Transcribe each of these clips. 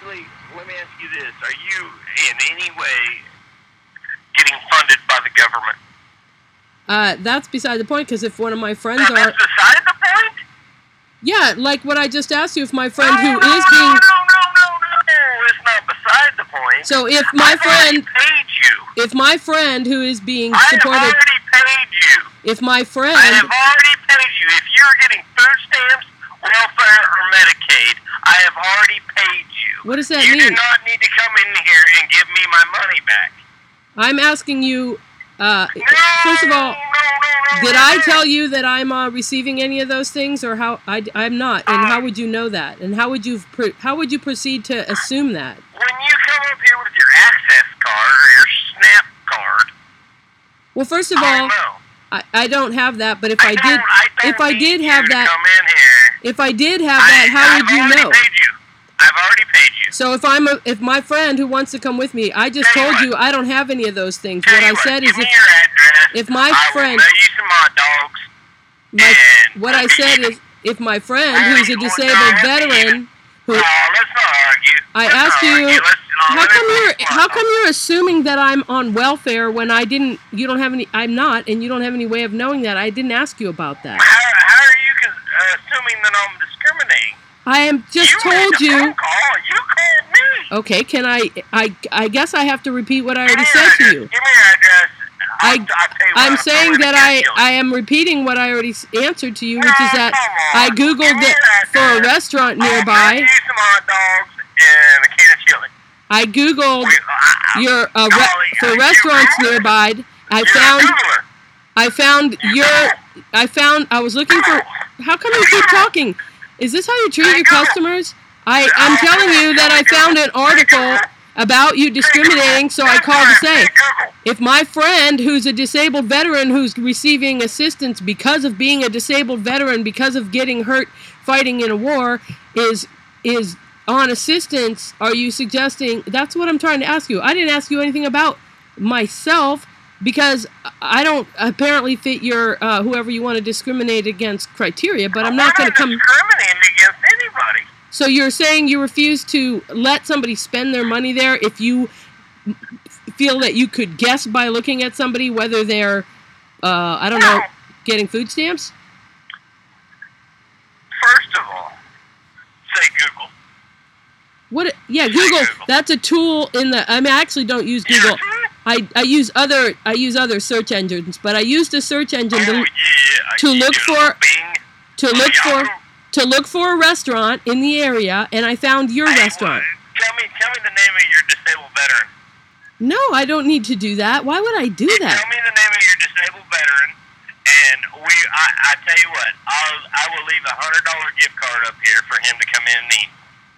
basically, let me ask you this. Are you in any way getting funded by the government? That's beside the point, because if one of my friends That's beside the point? Yeah, like what I just asked you, if my friend No, it's not beside the point. So if my friend paid you. If my friend who is being I supported... have already paid you. If my friend... I have already paid you. If you're getting food stamps, welfare, or Medicaid, I have already paid you. What does that mean? You do not need to come in here and give me my money back. I'm asking you, first of all, did I tell you that I'm receiving any of those things, or how? I'm not, and how would you know that? And how would you proceed to assume that? When you come up here with your access card or your SNAP card. Well, first of all, I don't have that, but if I did have that, how would you know? I've already paid you. So if my friend who wants to come with me, I just told you I don't have any of those things. What I said is, give me your address. If my friend, I will mail you some hot dogs. What I said is, if my friend who's a disabled veteran, let's not argue. I asked you, how come you're assuming that I'm on welfare when you don't have any, I'm not, and you don't have any way of knowing that. I didn't ask you about that. How are you assuming that I'm discriminating? I am just told you. You called me. Okay, can I guess I have to repeat what I already said to you. Give me your address. I'm saying that I am repeating what I already answered to you, which is that I Googled it for a restaurant nearby. I'll some hot dogs and a can of chili. I Googled for restaurants nearby. I was looking for. How come you keep talking? Is this how you treat your customers? I'm telling you that I found an article about you discriminating, so I called to say, if my friend who's a disabled veteran who's receiving assistance because of being a disabled veteran, because of getting hurt fighting in a war, is on assistance, are you suggesting... That's what I'm trying to ask you. I didn't ask you anything about myself, because I don't apparently fit your whoever you want to discriminate against criteria, but I'm not going to come... I'm not discriminating against anybody. So you're saying you refuse to let somebody spend their money there if you feel that you could guess by looking at somebody whether they're, I don't know, getting food stamps? First of all, say Google. What? Yeah, Google. That's a tool in the... I actually don't use Google. I use other search engines, but I used a search engine to look for a restaurant in the area, and I found your restaurant. Tell me the name of your disabled veteran. No, I don't need to do that. Why would I do that? Tell me the name of your disabled veteran, and I tell you what, I will leave $100 gift card up here for him to come in and eat.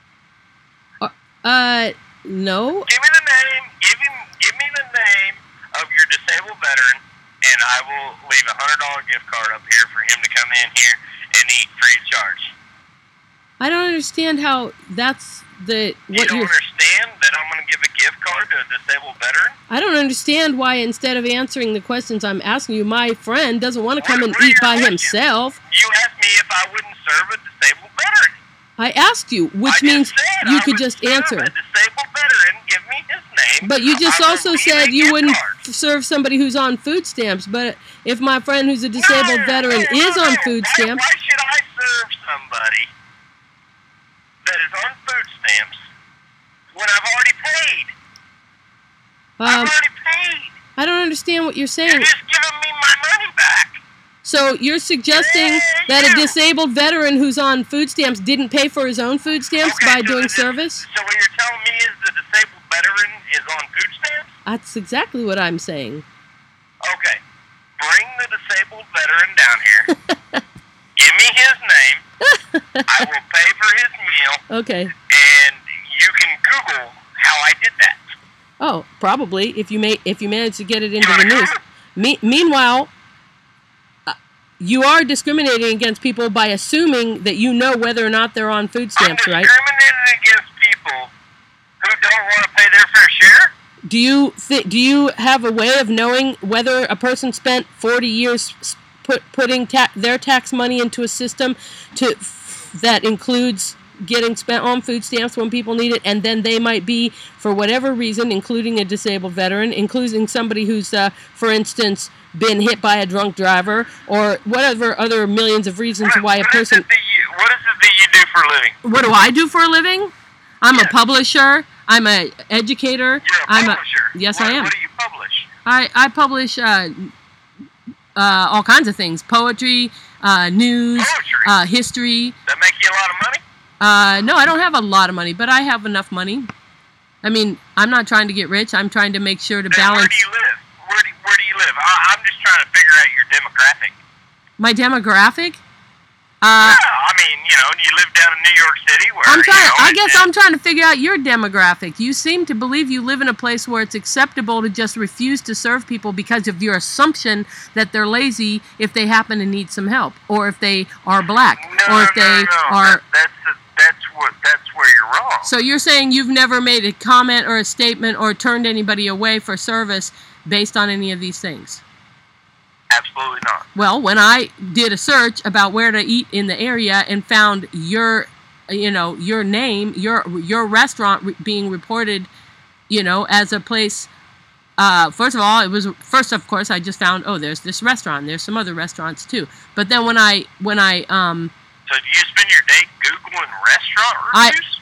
No. Give me the name. Give me the name of your disabled veteran, and I will leave $100 gift card up here for him to come in here and eat free of charge. I don't understand how that's the... You don't understand that I'm going to give a gift card to a disabled veteran? I don't understand why instead of answering the questions I'm asking you, my friend doesn't want to come and eat by himself. You asked me if I wouldn't serve a disabled veteran. I asked you, which means you could just answer. A disabled veteran, give me his name. But you just also said you wouldn't serve somebody who's on food stamps. But if my friend who's a disabled veteran is on food stamps... Why should I serve somebody that is on food stamps when I've already paid? I've already paid. I don't understand what you're saying. You're just giving me my money back. So you're suggesting that a disabled veteran who's on food stamps didn't pay for his own food stamps by doing service? So what you're telling me is the disabled veteran is on food stamps? That's exactly what I'm saying. Okay. Bring the disabled veteran down here. Give me his name. I will pay for his meal. Okay. And you can Google how I did that. Oh, probably, if you manage to get it into the news. Meanwhile... You are discriminating against people by assuming that you know whether or not they're on food stamps, right? I'm discriminating against people who don't want to pay their fair share? Do you have a way of knowing whether a person spent 40 years putting their tax money into a system that includes getting spent on food stamps when people need it, and then they might be, for whatever reason, including a disabled veteran, including somebody who's, for instance, been hit by a drunk driver, or whatever other millions of reasons why a person... What is it that you do for a living? What do I do for a living? I'm a publisher. I'm an educator. You're a publisher? Yes, I am. What do you publish? I publish all kinds of things. Poetry, news, history. That make you a lot of money? No, I don't have a lot of money, but I have enough money. I mean, I'm not trying to get rich. I'm trying to make sure to balance... Where do you live? Where do you live? I'm just trying to figure out your demographic. My demographic? Yeah, I mean, you live down in New York City where... I'm trying to figure out your demographic. You seem to believe you live in a place where it's acceptable to just refuse to serve people because of your assumption that they're lazy if they happen to need some help, or if they are black, or if they are... That's where you're wrong. So you're saying you've never made a comment or a statement or turned anybody away for service based on any of these things? Absolutely not. Well, when I did a search about where to eat in the area and found your name, your restaurant being reported, as a place. First of all, of course, I just found, there's this restaurant. There's some other restaurants too. But then when I So do you spend your day Googling restaurant reviews?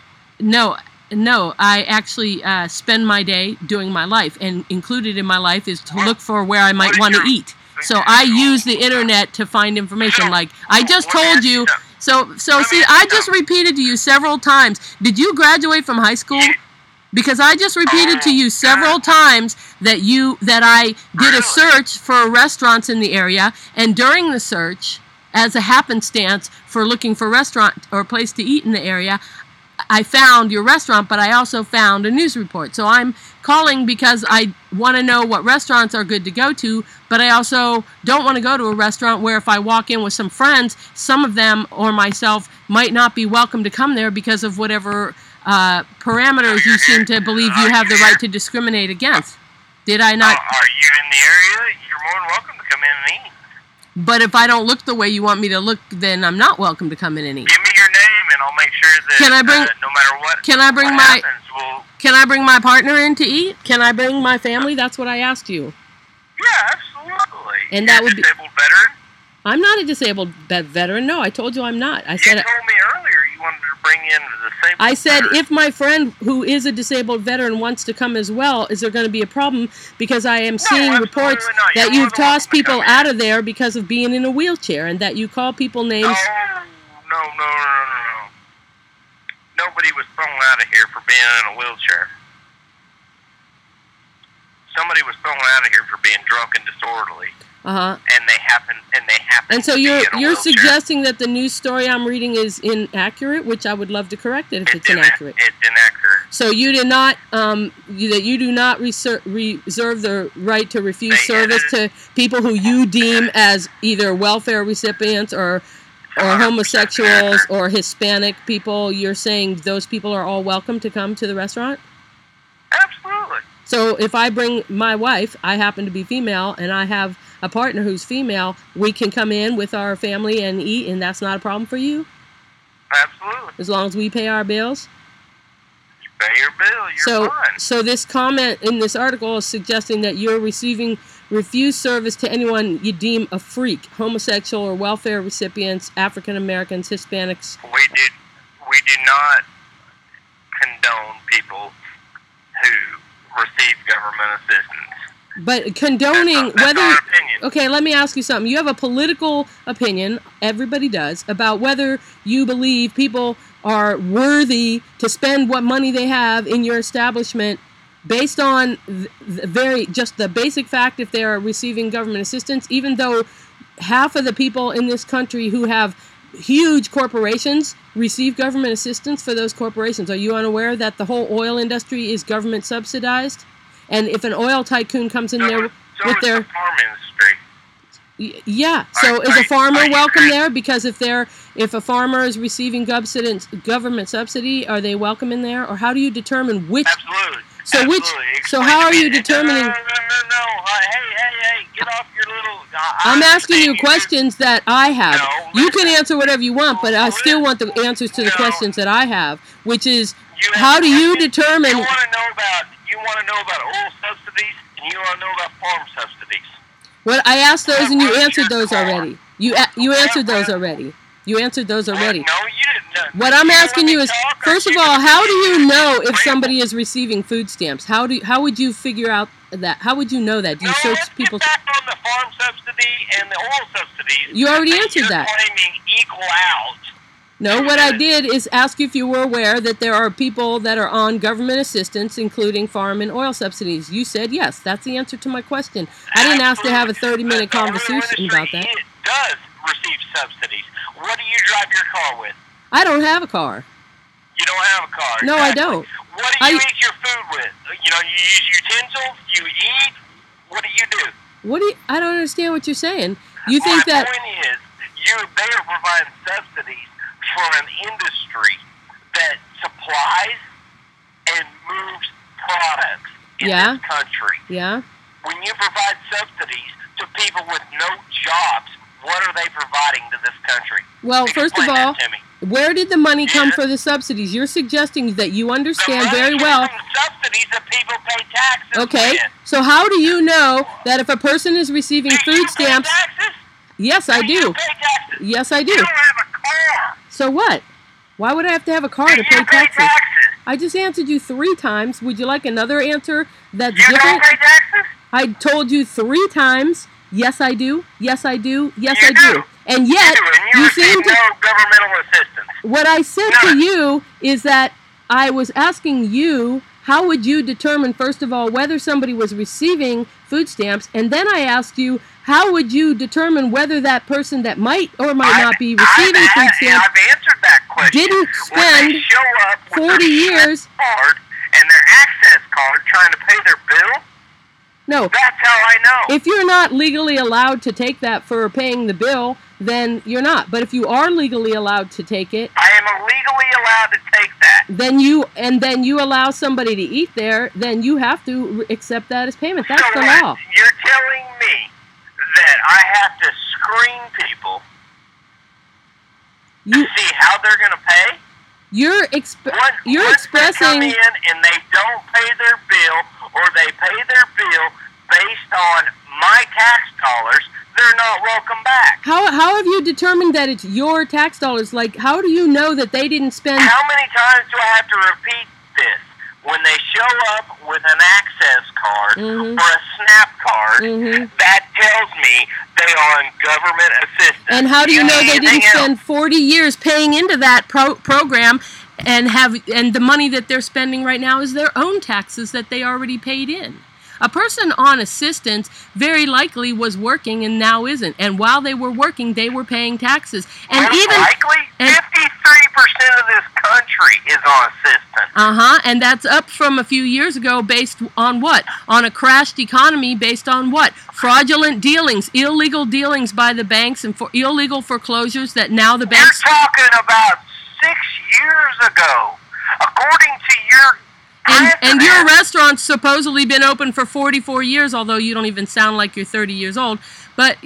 No, I actually spend my day doing my life, and included in my life is to look for where I might want to eat. So I use the internet to find information. Like I just told you. So see, I just repeated to you several times. Did you graduate from high school? Because I just repeated to you several times that I did a search for restaurants in the area, and during the search, as a happenstance for looking for restaurant or place to eat in the area, I found your restaurant, but I also found a news report. So I'm calling because I want to know what restaurants are good to go to, but I also don't want to go to a restaurant where if I walk in with some friends, some of them or myself might not be welcome to come there because of whatever parameters you seem to believe you have the right to discriminate against. Did I not? Are you in the area? You're more than welcome to come in and eat. But if I don't look the way you want me to look, then I'm not welcome to come in and eat. Give me your name, and I'll make sure that no matter what, Can I bring my partner in to eat? Can I bring my family? That's what I asked you. Yeah, absolutely. And that would be disabled veteran. I'm not a disabled veteran. No, I told you I'm not. You told me earlier you wanted to bring in the disabled. I said if my friend who is a disabled veteran wants to come as well, is there going to be a problem? Because I am seeing reports that you've tossed people out of there because of being in a wheelchair, and that you call people names. No. Nobody was thrown out of here for being in a wheelchair. Somebody was thrown out of here for being drunk and disorderly. And they happen. And so you're suggesting that the news story I'm reading is inaccurate, which I would love to correct it if it's inaccurate. It's inaccurate. So you did not you do not reserve the right to refuse service to people who you deem as either welfare recipients or homosexuals or Hispanic people. You're saying those people are all welcome to come to the restaurant? Absolutely. So if I bring my wife, I happen to be female, and I have a partner who's female, we can come in with our family and eat, and that's not a problem for you? Absolutely. As long as we pay our bills? You pay your bill, you're fine. So this comment in this article is suggesting that you're refuse service to anyone you deem a freak, homosexual or welfare recipients, African Americans, Hispanics. We do not condone people who receive government assistance. But condoning that's our opinion. Okay, let me ask you something. You have a political opinion, everybody does, about whether you believe people are worthy to spend what money they have in your establishment based on just the basic fact if they are receiving government assistance, even though half of the people in this country who have huge corporations receive government assistance for those corporations. Are you unaware that the whole oil industry is government subsidized? And if an oil tycoon comes in there with their the farm industry. Yeah. So is a farmer welcome there? Because if a farmer is receiving government subsidy, are they welcome in there? Or how do you determine which? Absolutely. So Absolutely. so how are you determining? No. Hey, get off your little... I'm asking you questions that I have. No, You can answer whatever you want, but I still want the answers to the questions that I have, which is, how do you determine... You want to know about oil subsidies, and you want to know about farm subsidies. Well, I asked those and you answered those already. You answered those already. You answered those already. No, you didn't. What I'm asking you is, first of all, how do you know if somebody is receiving food stamps? How would you figure out that? How would you know that? Do you search people? Let's get back on the farm subsidy and the oil subsidies. You already answered that. You're claiming equal out. No, what I did is ask you if you were aware that there are people that are on government assistance, including farm and oil subsidies. You said yes. That's the answer to my question. I didn't ask to have a 30-minute conversation about that. It does receive subsidies. What do you drive your car with? I don't have a car. You don't have a car. No, exactly. I don't. What do you eat your food with? You use utensils? You eat? What do you do? I don't understand what you're saying. You think that... My point is, they are providing subsidies for an industry that supplies and moves products in this country. Yeah. When you provide subsidies to people with no jobs, what are they providing to this country? Well, first of all, where did the money come for the subsidies? You're suggesting that you understand very well. Subsidies that people pay taxes Okay, so how do you know that if a person is receiving food stamps? Yes, I do. Yes, I do. You don't have a car. So what? Why would I have to have a car to pay taxes? I just answered you 3 times. Would you like another answer that's different? You don't pay taxes? I told you 3 times. Yes, I do. Yes, I do. Yes, I do. And yet, you seem to... no governmental assistance. What I said to you is that I was asking you, how would you determine, first of all, whether somebody was receiving food stamps? And then I asked you, how would you determine whether that person that might or might not be receiving food stamps I've answered that question. Didn't spend when they show up with 40 years... card and their access card trying to pay their bill? No. That's how I know. If you're not legally allowed to take that for paying the bill, then you're not. But if you are legally allowed to take it, I am legally allowed to take that. Then you allow somebody to eat there, then you have to accept that as payment. That's the law. You're telling me that I have to screen people to see how they're going to pay? You're Once expressing... they come in and they don't pay their bill, or they pay their bill based on my tax dollars, they're not welcome back. How have you determined that it's your tax dollars? Like, how do you know that they didn't spend... How many times do I have to repeat this? When they show up with an access card or a SNAP card, that tells me they are on government assistance. And how do you know they didn't spend 40 years paying into that program and the money that they're spending right now is their own taxes that they already paid in? A person on assistance very likely was working and now isn't. And while they were working, they were paying taxes. And most likely, 53% of this country is on assistance. And that's up from a few years ago based on what? On a crashed economy based on what? Fraudulent dealings, illegal dealings by the banks and illegal foreclosures that now the banks... You're talking about 6 years ago. According to your... And your restaurant's supposedly been open for 44 years, although you don't even sound like you're 30 years old. But,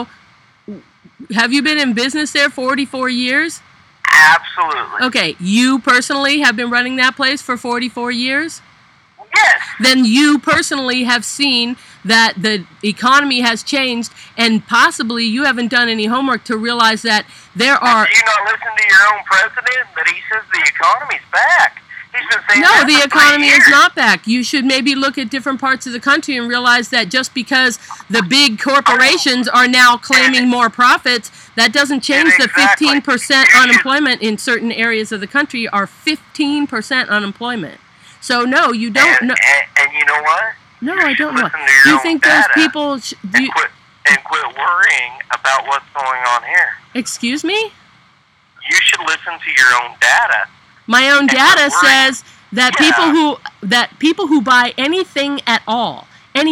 have you been in business there 44 years? Absolutely. Okay, you personally have been running that place for 44 years? Yes. Then you personally have seen that the economy has changed, and possibly you haven't done any homework to realize that there are... Do you not listen to your own president that he says the economy's back? No, the economy is not back. You should maybe look at different parts of the country and realize that just because the big corporations are now claiming more profits, that doesn't change the 15% unemployment in certain areas of the country are 15% unemployment. So, no, you don't know. And you know what? No, I don't know. Do you think those people... And quit worrying about what's going on here. Excuse me? You should listen to your own data. My own data says that people who buy anything at all,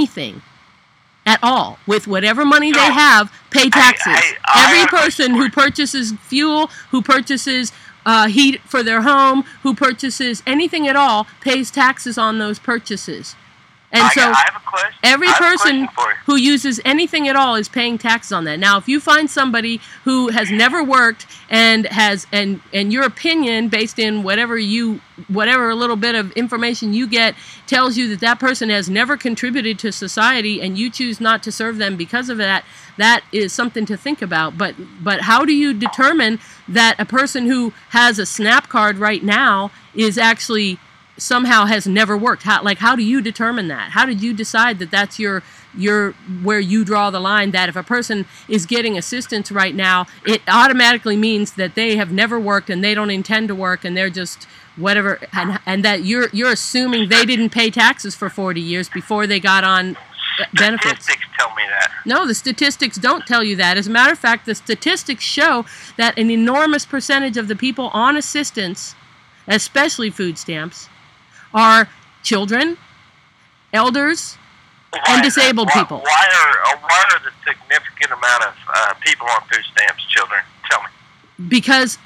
with whatever money they have, pay taxes. Every person who purchases fuel, who purchases heat for their home, who purchases anything at all, pays taxes on those purchases. And I so have a question. every person for you. who uses anything at all is paying taxes on that. Now, if you find somebody who has never worked and has and your opinion based in whatever little bit of information you get tells you that that person has never contributed to society and you choose not to serve them because of that, that is something to think about. But how do you determine that a person who has a SNAP card right now is actually somehow has never worked? How do you determine that? How did you decide that that's your where you draw the line, that if a person is getting assistance right now, it automatically means that they have never worked and they don't intend to work and they're just whatever, and that you're assuming they didn't pay taxes for 40 years before they got on benefits? Statistics tell me that. No, the statistics don't tell you that. As a matter of fact, the statistics show that an enormous percentage of the people on assistance, especially food stamps, are children, elders, and disabled people. Why are the significant amount of people on food stamps children? Tell me. Because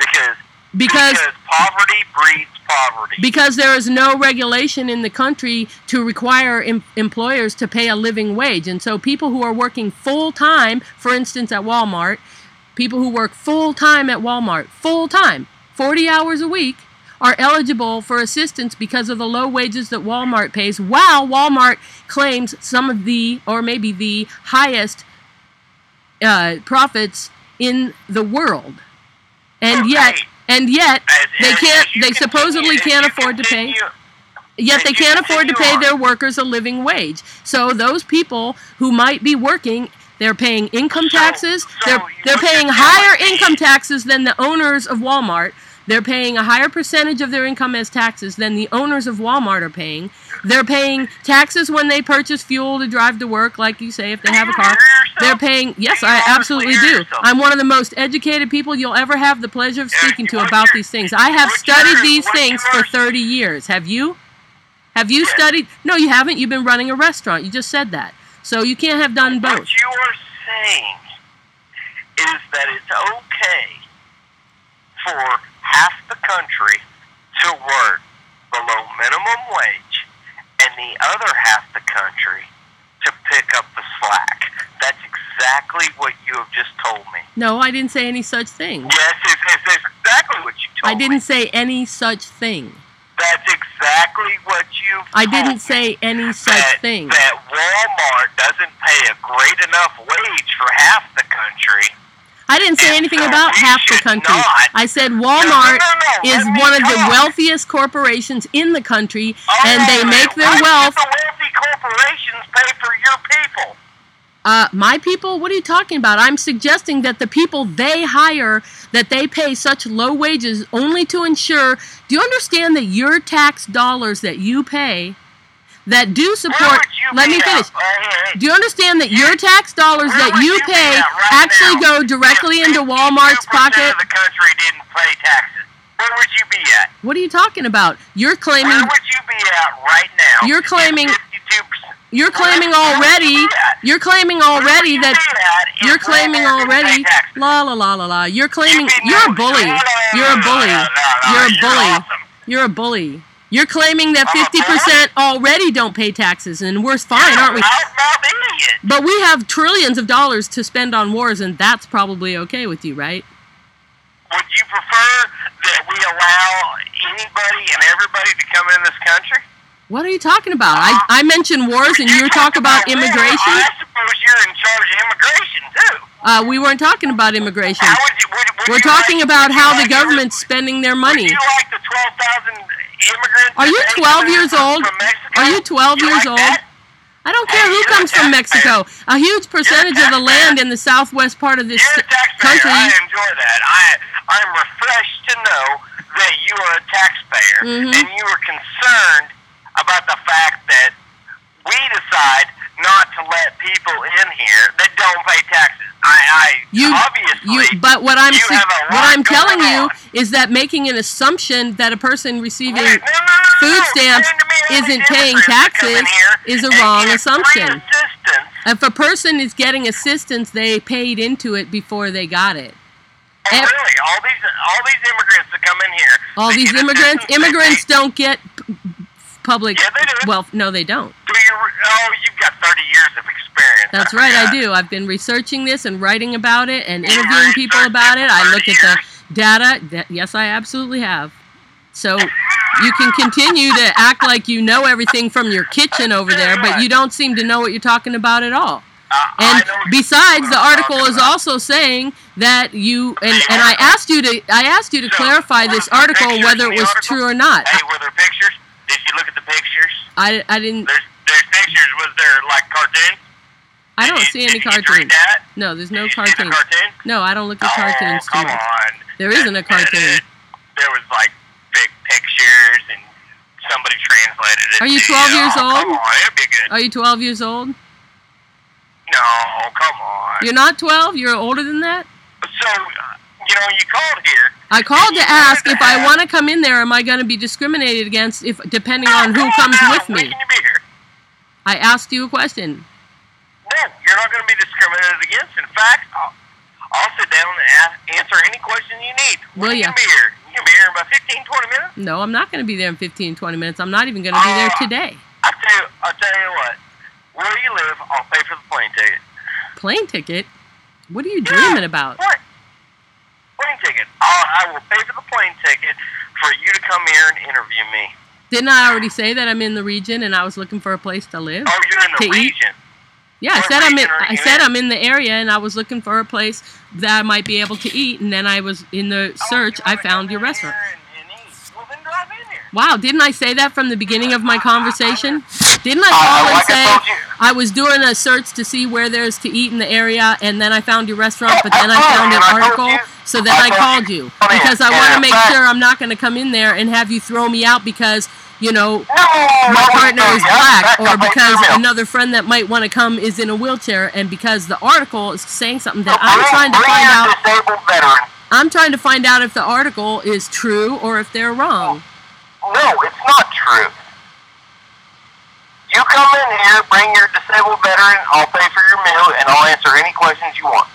poverty breeds poverty. Because there is no regulation in the country to require employers to pay a living wage. And so people who are working full-time, for instance at Walmart, people who work full-time at Walmart, full-time, 40 hours a week, are eligible for assistance because of the low wages that Walmart pays, while Walmart claims some of the, or maybe the highest profits in the world. And yet they supposedly can't afford to pay. Yet they can't afford to pay their workers a living wage. So those people who might be working, they're paying income taxes. They're paying higher income taxes than the owners of Walmart. They're paying a higher percentage of their income as taxes than the owners of Walmart are paying. They're paying taxes when they purchase fuel to drive to work, like you say, if they have a car. They're paying, yes, I absolutely do. I'm one of the most educated people you'll ever have the pleasure of speaking to about these things. I have studied these things for 30 years. Have you? Have you studied? No, you haven't. You've been running a restaurant. You just said that. So you can't have done both. What you are saying is that it's okay for half the country to work below minimum wage and the other half the country to pick up the slack. That's exactly what you have just told me. No, I didn't say any such thing. Yes, it's exactly what you told me. I didn't say any such thing. That's exactly what you've told me. I didn't say any such thing. That Walmart doesn't pay a great enough wage for half the country. I didn't say anything about half the country. I said Walmart is one of the wealthiest corporations in the country, and they make their wealth. Why do the wealthy corporations pay for your people? My people? What are you talking about? I'm suggesting that the people they hire, that they pay such low wages only to ensure. Do you understand that your tax dollars that you pay, that do support, let me finish. Do you understand that your tax dollars that you pay actually go directly into Walmart's pocket? The country didn't pay taxes. Where would you be at? What are you talking about? You're claiming. Where would you be at right now? You're claiming. 52%. You're claiming already. You're claiming already that. You're claiming already. La la la la la. You're claiming. You're a bully. You're a bully. You're a bully. You're a bully. You're claiming that 50% already don't pay taxes, and we're fine, aren't we? But we have trillions of dollars to spend on wars, and that's probably okay with you, right? Would you prefer that we allow anybody and everybody to come in this country? What are you talking about? I mentioned wars, and you talk about immigration? I suppose you're in charge of immigration, too. We weren't talking about immigration. We're talking about how the government's spending their money. Would you like the 12,000 immigrants? Are you 12 years old? Are you 12 years old? I don't care who comes from Mexico. A huge percentage of the land in the southwest part of this country. I enjoy that. I'm refreshed to know that you are a taxpayer, and you are concerned about the fact that we decide not to let people in here that don't pay taxes. But what I'm telling you is that making an assumption that a person receiving food stamps isn't paying taxes is a wrong assumption. If a person is getting assistance, they paid into it before they got it. Really, all these immigrants that come in here. All these immigrants don't get public. Yeah, they do. Well, no, they don't. You've got 30 years of experience. That's right, I do. I've been researching this and writing about it and interviewing people about it. I look at the data. Yes, I absolutely have. So you can continue to act like you know everything from your kitchen over there, but you don't seem to know what you're talking about at all. And besides, the article is also saying that you and I asked you to clarify this article whether it was true or not. Hey, were there pictures? Did you look at the pictures? I didn't. There's pictures. Was there like cartoons? I don't see any cartoons. No, there's no cartoons. No, I don't look at cartoons too much. There isn't a cartoon. There was like big pictures and somebody translated it. Are you 12 years old? Come on, it'd be good. Are you 12 years old? No, come on. You're not 12? You're older than that? So, you called here. I called to ask if I want to come in there, am I going to be discriminated against depending on who comes with me? When can you be here? I asked you a question. No, you're not going to be discriminated against. In fact, I'll sit down and answer any question you need. When can you be here? You can be here in about 15, 20 minutes? No, I'm not going to be there in 15, 20 minutes. I'm not even going to be there today. I'll tell you what. Where you live, I'll pay for the plane ticket. Plane ticket? What are you dreaming about? What? Plane ticket. I will pay for the plane ticket for you to come here and interview me. Didn't I already say that I'm in the region and I was looking for a place to live? Oh, you're in the region? Yeah, I said I'm in the area and I was looking for a place that I might be able to eat, and then I was in the search. I found your restaurant. Well, then drive in here. Wow, didn't I say that from the beginning of my conversation? Didn't I call and say I was doing a search to see where there's to eat in the area, and then I found your restaurant, but then I found an article, so then I called you because I want to make sure I'm not going to come in there and have you throw me out because, my partner is black, or because another friend that might want to come is in a wheelchair, and because the article is saying something that I'm trying to find out. I'm trying to find out if the article is true or if they're wrong. No, it's not true. You come in here, bring your disabled veteran, I'll pay for your meal, and I'll answer any questions you want.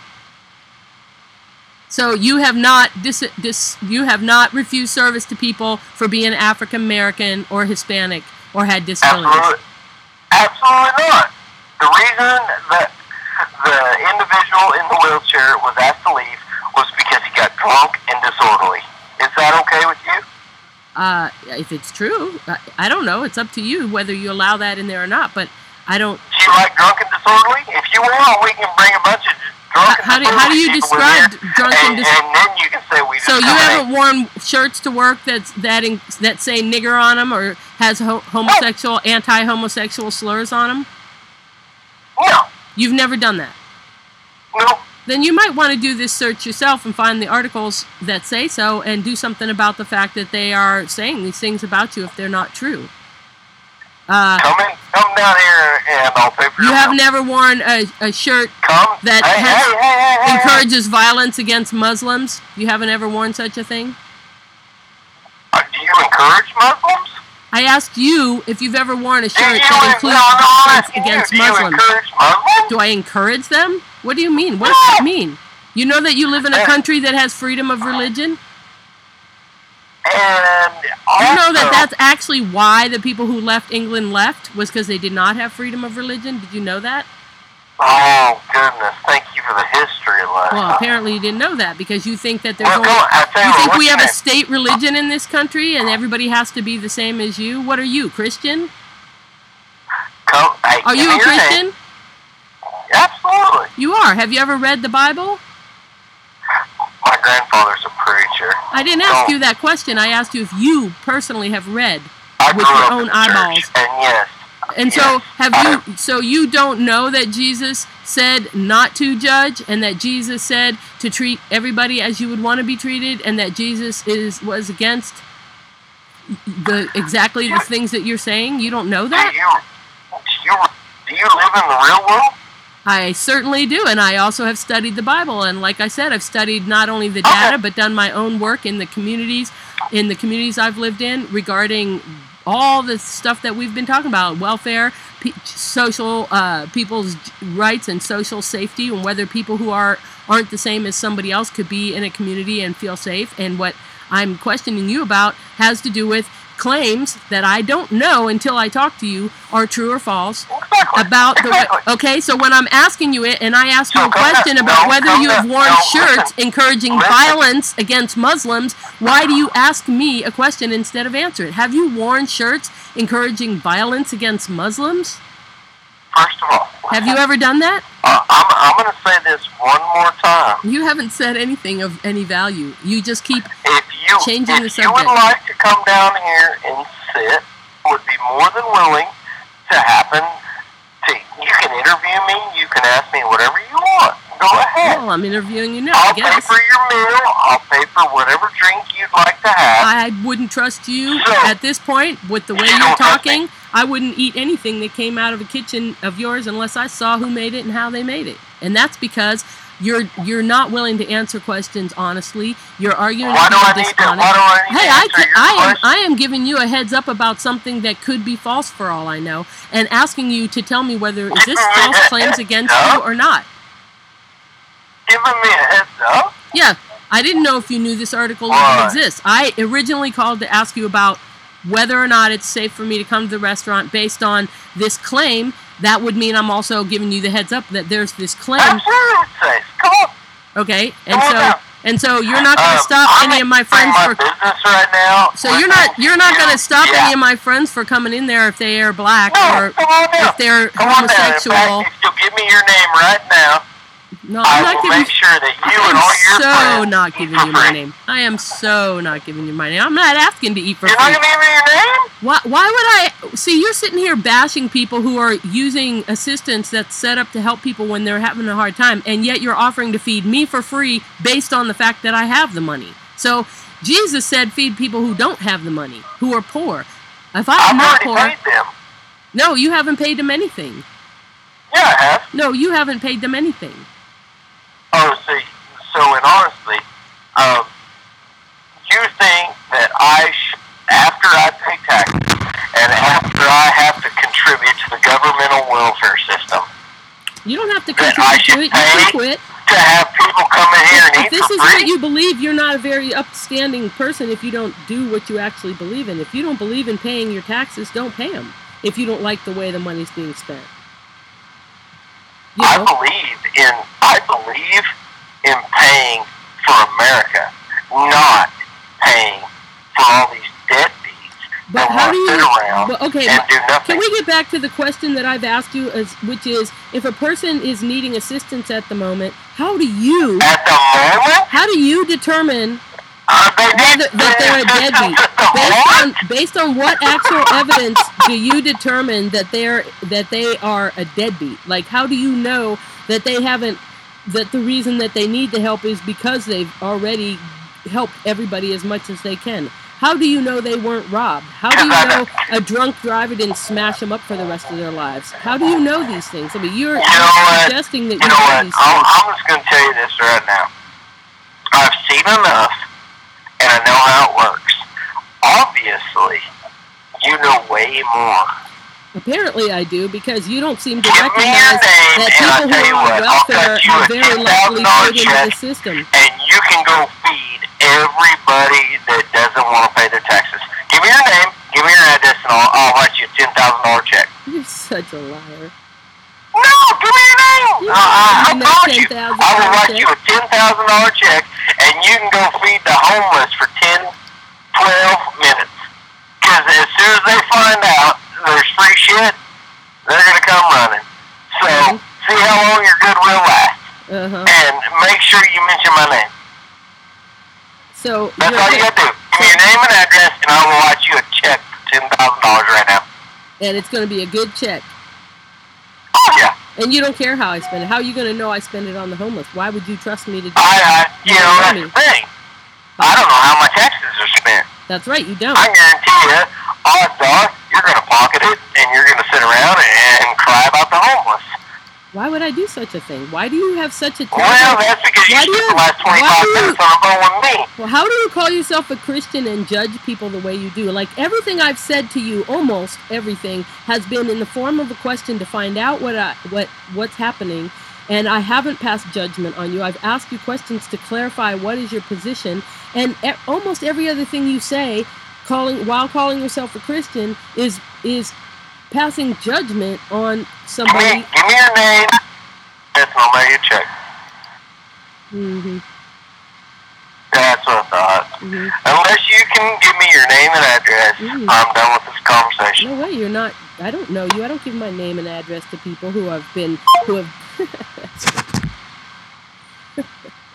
So you have not refused service to people for being African American or Hispanic or had disabilities? Absolutely not. The reason that the individual in the wheelchair was asked to leave was because he got drunk and disorderly. Is that okay with you? If it's true, I don't know. It's up to you whether you allow that in there or not, but I don't... Do you like drunk and disorderly? If you want, we can bring a bunch of drunk and disorderly How do you describe drunk and disorderly? And then you can say we So you haven't worn shirts to work that say nigger on them or has homosexual, anti-homosexual slurs on them? No. You've never done that? No. Then you might want to do this search yourself and find the articles that say so and do something about the fact that they are saying these things about you if they're not true. Come down here and I'll pay for your You have never worn a shirt that encourages violence against Muslims? You haven't ever worn such a thing? Do you encourage Muslims? I asked you if you've ever worn a shirt that includes violence against Muslims. Do I encourage them? What do you mean? What does that mean? You know that you live in a country that has freedom of religion? And you know that that's actually why the people who left England left, was because they did not have freedom of religion? Did you know that? Oh, goodness. Thank you for the history lesson. Well, apparently you didn't know that because you think that there's you think we have a state religion in this country and everybody has to be the same as you? What are you, Christian? Are you a Christian? Absolutely. You are. Have you ever read the Bible? My grandfather's a preacher. I didn't ask you that question. I asked you if you personally have read with your own eyeballs. And yes. And so so you don't know that Jesus said not to judge, and that Jesus said to treat everybody as you would want to be treated, and that Jesus was against exactly the things that you're saying? You don't know that? Do you live in the real world? I certainly do, and I also have studied the Bible, and like I said, I've studied not only the data, but done my own work in the communities I've lived in regarding all the stuff that we've been talking about, welfare, social, people's rights and social safety, and whether people who aren't the same as somebody else could be in a community and feel safe. And what I'm questioning you about has to do with claims that I don't know until I talk to you are true or false about the okay. So when I'm asking you it, and I ask you a question about whether you have worn shirts encouraging violence against Muslims, why do you ask me a question instead of answer it? Have you worn shirts encouraging violence against Muslims? First of all, have you ever done that? I'm going to say this one more time. You haven't said anything of any value. You just keep changing the subject. If you would like to come down here and sit, would be more than willing to happen. You can interview me. You can ask me whatever you want. Go ahead. Well, I'm interviewing you now. I'll pay for your meal. I'll pay for whatever drink you'd like to have. I wouldn't trust you at this point with the way you're talking. I wouldn't eat anything that came out of a kitchen of yours unless I saw who made it and how they made it. And that's because you're not willing to answer questions honestly. You're arguing Why do I need to answer your question? I am giving you a heads up about something that could be false for all I know, and asking you to tell me whether is this false claims against you or not. Giving me a heads up? Yeah. I didn't know if you knew this article even exists. I originally called to ask you about whether or not it's safe for me to come to the restaurant based on this claim. That would mean I'm also giving you the heads up that there's this claim. Absolutely it's safe. Come on. Okay, and so you're not going to stop any of my friends for business right now. So you're not going to stop any of my friends for coming in there if they are black or if they're homosexual. In fact, if you'll give me your name right now. No, I'm not giving. Make sure that you and all your friends not giving you my name. I am so not giving you my name. I'm not asking to eat for free. You're not going to give me your name? Why would I? See, you're sitting here bashing people who are using assistance that's set up to help people when they're having a hard time, and yet you're offering to feed me for free based on the fact that I have the money. So Jesus said, feed people who don't have the money, who are poor. If I'm not poor, paid them. No, you haven't paid them anything. Yeah, I have. No, you haven't paid them anything. Oh, see, and honestly, you think that after I pay taxes and after I have to contribute to the governmental welfare system, you don't have to contribute to it. You can quit. To have people come in here and eat for free? If this is what you believe, you're not a very upstanding person if you don't do what you actually believe in. If you don't believe in paying your taxes, don't pay them. If you don't like the way the money's being spent. I believe in paying for America, not paying for all these deadbeats that want to sit around and do nothing. Can we get back to the question that I've asked you, which is, if a person is needing assistance at the moment, how do you determine that they're a deadbeat? Based on what actual evidence do you determine that they are a deadbeat? Like, how do you know that that the reason that they need the help is because they've already helped everybody as much as they can? How do you know they weren't robbed? How do you know a drunk driver didn't smash them up for the rest of their lives? How do you know these things? I mean, you're suggesting that you know these things. I'm just going to tell you this right now. I've seen enough, and I know how it works. Obviously, you know way more. Apparently I do, because you don't seem to recognize that people who are on welfare are very likely put into the system. And you can go feed everybody that doesn't want to pay their taxes. Give me your name, give me your address, and I'll write you a $10,000 check. You're such a liar. No, give me your name. I promise you. I will write you a $10,000 check, and you can go feed the homeless for 10, 12 minutes. Because as soon as they find out there's free shit, they're going to come running. So, see how long your goodwill lasts. And make sure you mention my name. So that's all you got to do. Give me your name and address, and I will write you a check for $10,000 right now. And it's going to be a good check. Oh, yeah. And you don't care how I spend it. How are you going to know I spend it on the homeless? Why would you trust me to do that? That's the thing. I don't know how my taxes are spent. That's right, you don't. I guarantee you, odds are, you're going to pocket it, and you're going to sit around and cry about the homeless. Why would I do such a thing? Why do you have such a Well, that's because you spent the last 25 minutes on the phone with me. Well, how do you call yourself a Christian and judge people the way you do? Like, everything I've said to you, almost everything, has been in the form of a question to find out what's happening, and I haven't passed judgment on you. I've asked you questions to clarify what is your position, and almost every other thing you say, while calling yourself a Christian, is passing judgment on somebody. Give me your name, and I'll mail you a check. Mm-hmm. That's what I thought. Mm-hmm. Unless you can give me your name and address, I'm done with this conversation. No way, you're not. I don't know you. I don't give my name and address to people who have